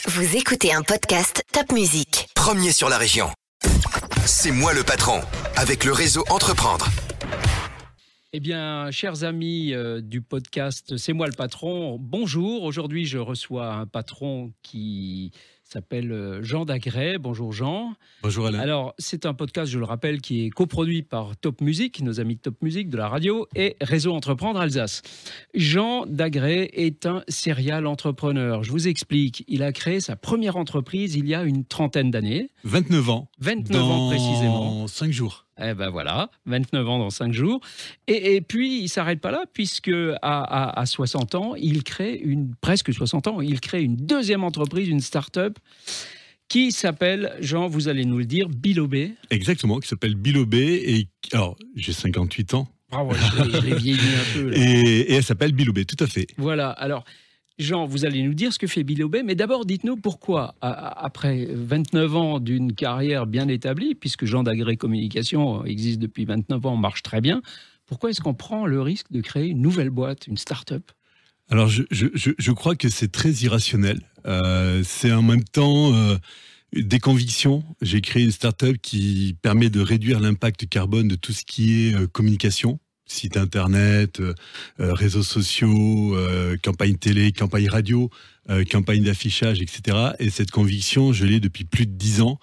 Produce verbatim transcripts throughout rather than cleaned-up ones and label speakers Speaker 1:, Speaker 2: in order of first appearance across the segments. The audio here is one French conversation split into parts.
Speaker 1: Vous écoutez un podcast Top Musique.
Speaker 2: Premier sur la région. C'est moi le patron, avec le réseau Entreprendre.
Speaker 3: Eh bien, chers amis euh, du podcast C'est moi le patron, bonjour. Aujourd'hui, je reçois un patron qui s'appelle euh, Jean Dagray. Bonjour Jean.
Speaker 4: Bonjour Alain.
Speaker 3: Alors, c'est un podcast, je le rappelle, qui est coproduit par Top Musique, nos amis de Top Musique, de la radio, et Réseau Entreprendre Alsace. Jean Dagray est un serial entrepreneur. Je vous explique, il a créé sa première entreprise il y a une trentaine d'années.
Speaker 4: vingt-neuf ans.
Speaker 3: vingt-neuf
Speaker 4: dans
Speaker 3: ans précisément.
Speaker 4: Dans cinq jours.
Speaker 3: Eh ben voilà, vingt-neuf ans dans cinq jours. Et, et puis, il ne s'arrête pas là, puisque à, à, à soixante ans, il crée une, presque soixante ans, il crée une deuxième entreprise, une start-up, qui s'appelle, Jean, vous allez nous le dire, Bilobé.
Speaker 4: Exactement, qui s'appelle Bilobé. Et alors, j'ai cinquante-huit ans.
Speaker 3: Bravo, je l'ai, je l'ai vieilli un peu. Là.
Speaker 4: Et, et elle s'appelle Bilobé, tout à fait.
Speaker 3: Voilà, alors... Jean, vous allez nous dire ce que fait Bilobé, mais d'abord, dites-nous pourquoi, après vingt-neuf ans d'une carrière bien établie, puisque Jean Dagray Communication existe depuis vingt-neuf ans, marche très bien, pourquoi est-ce qu'on prend le risque de créer une nouvelle boîte, une start-up ?
Speaker 4: Alors, je, je, je crois que c'est très irrationnel. Euh, c'est en même temps euh, des convictions. J'ai créé une start-up qui permet de réduire l'impact carbone de tout ce qui est euh, communication. Site internet, euh, réseaux sociaux, euh, campagne télé, campagne radio, euh, campagne d'affichage, et cetera. Et cette conviction, je l'ai depuis plus de dix ans.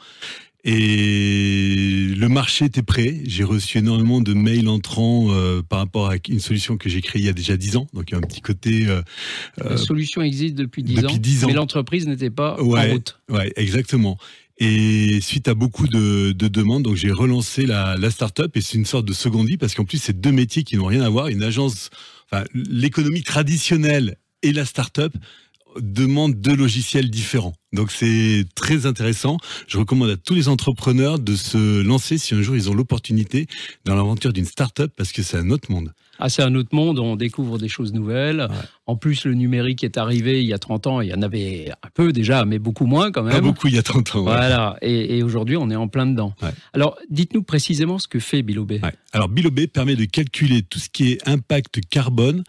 Speaker 4: Et le marché était prêt. J'ai reçu énormément de mails entrants euh, par rapport à une solution que j'ai créée il y a déjà dix ans. Donc il y a un petit côté... Euh,
Speaker 3: La solution existe depuis dix
Speaker 4: depuis
Speaker 3: ans,
Speaker 4: dix ans,
Speaker 3: mais l'entreprise n'était pas
Speaker 4: ouais,
Speaker 3: en route.
Speaker 4: Ouais, exactement. Et suite à beaucoup de, de demandes, donc j'ai relancé la, la start-up et c'est une sorte de seconde vie parce qu'en plus c'est deux métiers qui n'ont rien à voir. Une agence, enfin l'économie traditionnelle et la start-up demandent deux logiciels différents. Donc c'est très intéressant. Je recommande à tous les entrepreneurs de se lancer si un jour ils ont l'opportunité dans l'aventure d'une start-up parce que c'est un autre monde.
Speaker 3: Ah, c'est un autre monde, on découvre des choses nouvelles. Ouais. En plus, le numérique est arrivé il y a trente ans. Il y en avait un peu déjà, mais beaucoup moins quand même.
Speaker 4: Pas beaucoup il y a trente ans. Ouais.
Speaker 3: Voilà, et, et aujourd'hui, on est en plein dedans.
Speaker 4: Ouais.
Speaker 3: Alors, dites-nous précisément ce que fait Bilobé.
Speaker 4: Ouais. Alors, Bilobé permet de calculer tout ce qui est impact carbone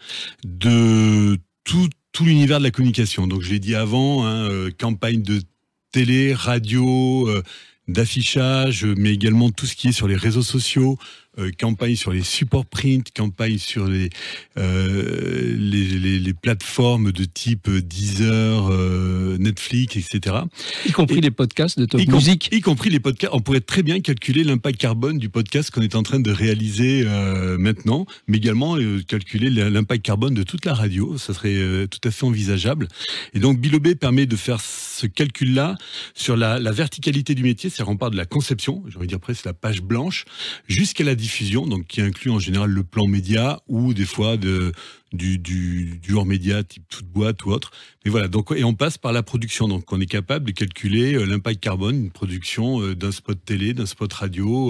Speaker 4: de tout, tout l'univers de la communication. Donc, je l'ai dit avant, hein, euh, campagne de télé, radio... Euh, d'affichage, mais également tout ce qui est sur les réseaux sociaux, euh, campagne sur les supports print, campagne sur les, euh, les, les, les plateformes de type Deezer, euh, Netflix, et cetera.
Speaker 3: Y compris et, les podcasts de Top
Speaker 4: y
Speaker 3: Musique.
Speaker 4: Y compris les podcasts. On pourrait très bien calculer l'impact carbone du podcast qu'on est en train de réaliser euh, maintenant, mais également euh, calculer l'impact carbone de toute la radio. Ça serait euh, tout à fait envisageable. Et donc, Bilobé permet de faire ce calcul-là sur la, la verticalité du métier. C'est-à-dire on part de la conception, j'aurais dire presque la page blanche, jusqu'à la diffusion, donc qui inclut en général le plan média ou des fois de, du, du, du hors-média type toute boîte ou autre. Mais voilà, donc, et on passe par la production. Donc on est capable de calculer l'impact carbone d'une production d'un spot télé, d'un spot radio,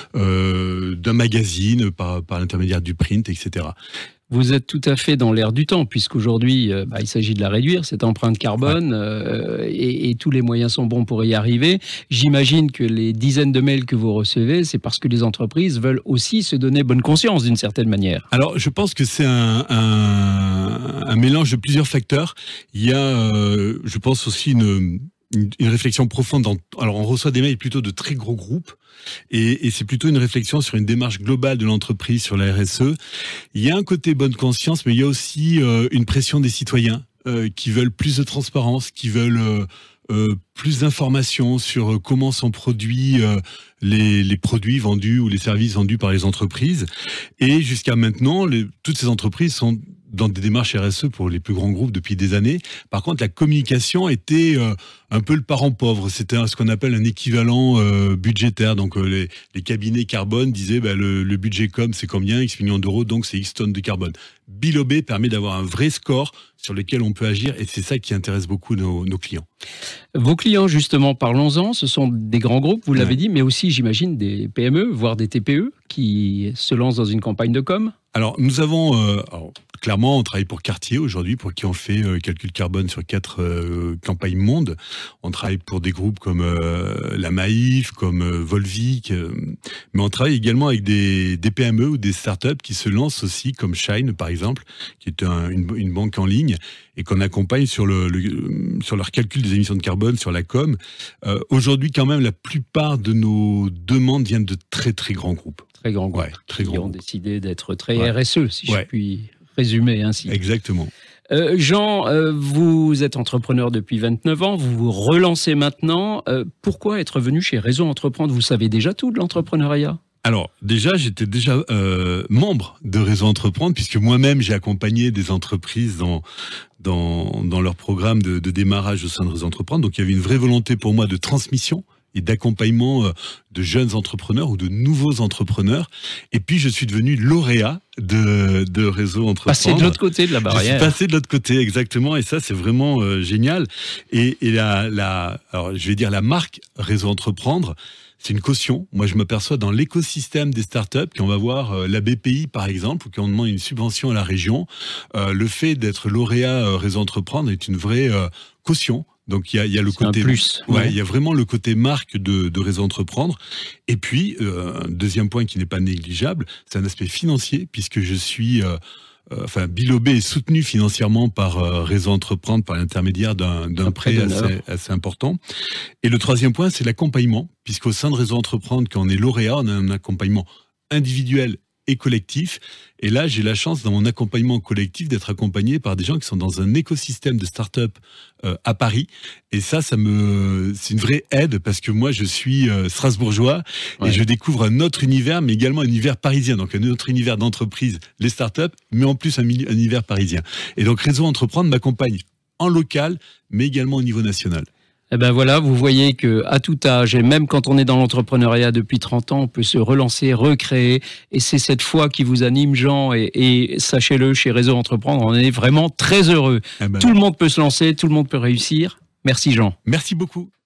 Speaker 4: euh, d'un magazine par, par l'intermédiaire du print, et cetera.
Speaker 3: Vous êtes tout à fait dans l'air du temps, puisqu'aujourd'hui, euh, bah, il s'agit de la réduire, cette empreinte carbone, ouais. euh, et, et tous les moyens sont bons pour y arriver. J'imagine que les dizaines de mails que vous recevez, c'est parce que les entreprises veulent aussi se donner bonne conscience d'une certaine manière.
Speaker 4: Alors, je pense que c'est un, un, un mélange de plusieurs facteurs. Il y a, euh, je pense aussi une... Une, une réflexion profonde. Dans, alors, on reçoit des mails plutôt de très gros groupes et, et c'est plutôt une réflexion sur une démarche globale de l'entreprise, sur la R S E. Il y a un côté bonne conscience, mais il y a aussi euh, une pression des citoyens euh, qui veulent plus de transparence, qui veulent euh, euh, plus d'informations sur euh, comment sont produits euh, les, les produits vendus ou les services vendus par les entreprises. Et jusqu'à maintenant, les, toutes ces entreprises sont dans des démarches R S E pour les plus grands groupes depuis des années. Par contre, la communication était euh, un peu le parent pauvre. C'était un, ce qu'on appelle un équivalent euh, budgétaire. Donc, euh, les, les cabinets carbone disaient bah, le, le budget com, c'est combien ? X millions d'euros, donc c'est X tonnes de carbone. Bilobé permet d'avoir un vrai score sur lequel on peut agir et c'est ça qui intéresse beaucoup nos, nos clients.
Speaker 3: Vos clients, justement, parlons-en, ce sont des grands groupes, vous l'avez ouais. dit, mais aussi, j'imagine, des P M E, voire des T P E qui se lancent dans une campagne de com.
Speaker 4: Alors, nous avons... Euh, alors, clairement, on travaille pour Cartier aujourd'hui, pour qui on fait euh, calcul carbone sur quatre euh, campagnes monde. On travaille pour des groupes comme euh, la Maïf, comme euh, Volvic, euh, mais on travaille également avec des, des P M E ou des startups qui se lancent aussi, comme Shine par exemple, qui est un, une, une banque en ligne, et qu'on accompagne sur, le, le, sur leur calcul des émissions de carbone, sur la com. Euh, aujourd'hui, quand même, la plupart de nos demandes viennent de très très grands groupes.
Speaker 3: Très grands groupes
Speaker 4: ouais, très
Speaker 3: qui
Speaker 4: grands
Speaker 3: ont
Speaker 4: groupes.
Speaker 3: décidé d'être très
Speaker 4: ouais.
Speaker 3: R S E, si
Speaker 4: ouais.
Speaker 3: je puis résumer ainsi.
Speaker 4: Exactement.
Speaker 3: Euh, Jean, euh, vous êtes entrepreneur depuis vingt-neuf ans, vous vous relancez maintenant. Euh, pourquoi être venu chez Réseau Entreprendre? Vous savez déjà tout de l'entrepreneuriat?
Speaker 4: Alors, déjà, j'étais déjà euh, membre de Réseau Entreprendre, puisque moi-même, j'ai accompagné des entreprises dans, dans, dans leur programme de, de démarrage au sein de Réseau Entreprendre. Donc, il y avait une vraie volonté pour moi de transmission et d'accompagnement de jeunes entrepreneurs ou de nouveaux entrepreneurs. Et puis, je suis devenu lauréat de, de Réseau Entreprendre.
Speaker 3: Passé de l'autre côté de la barrière.
Speaker 4: Je suis passé de l'autre côté, exactement. Et ça, c'est vraiment euh, génial. Et, et la, la, alors, je vais dire la marque Réseau Entreprendre, c'est une caution. Moi, je m'aperçois dans l'écosystème des startups, quand on va voir euh, la B P I, par exemple, ou quand on demande une subvention à la région, euh, le fait d'être lauréat euh, Réseau Entreprendre est une vraie euh, caution. Donc il y a, il y a le
Speaker 3: c'est
Speaker 4: côté
Speaker 3: un plus.
Speaker 4: Ouais,
Speaker 3: Ouais.
Speaker 4: il y a vraiment le côté marque de, de Réseau Entreprendre. Et puis euh, un deuxième point qui n'est pas négligeable, c'est un aspect financier, puisque je suis euh, euh, enfin Bilobé est soutenu financièrement par euh, Réseau Entreprendre par l'intermédiaire d'un, d'un prêt assez, assez important. Et le troisième point, c'est l'accompagnement, puisqu'au sein de Réseau Entreprendre, quand on est lauréat, on a un accompagnement individuel et collectif. Et là, j'ai la chance, dans mon accompagnement collectif, d'être accompagné par des gens qui sont dans un écosystème de start-up euh, à Paris. Et ça, ça me, c'est une vraie aide, parce que moi, je suis euh, strasbourgeois, ouais. et je découvre un autre univers, mais également un univers parisien. Donc, un autre univers d'entreprise, les start-up, mais en plus un, un univers parisien. Et donc, Réseau Entreprendre m'accompagne en local, mais également au niveau national.
Speaker 3: Eh ben voilà, vous voyez que à tout âge, et même quand on est dans l'entrepreneuriat depuis trente ans, on peut se relancer, recréer, et c'est cette foi qui vous anime, Jean, et, et sachez-le, chez Réseau Entreprendre, on est vraiment très heureux. Eh ben... Tout le monde peut se lancer, tout le monde peut réussir. Merci, Jean.
Speaker 4: Merci beaucoup.